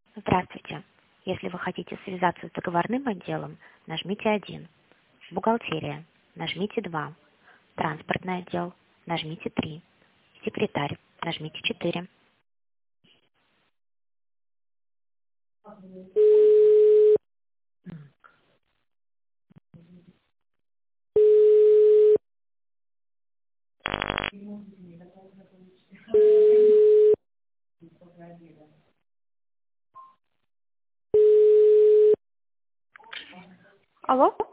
Здравствуйте. Если вы хотите связаться с договорным отделом, нажмите 1. Бухгалтерия. Нажмите 2. Транспортный отдел. Нажмите 3. Секретарь. Нажмите 4. Алло?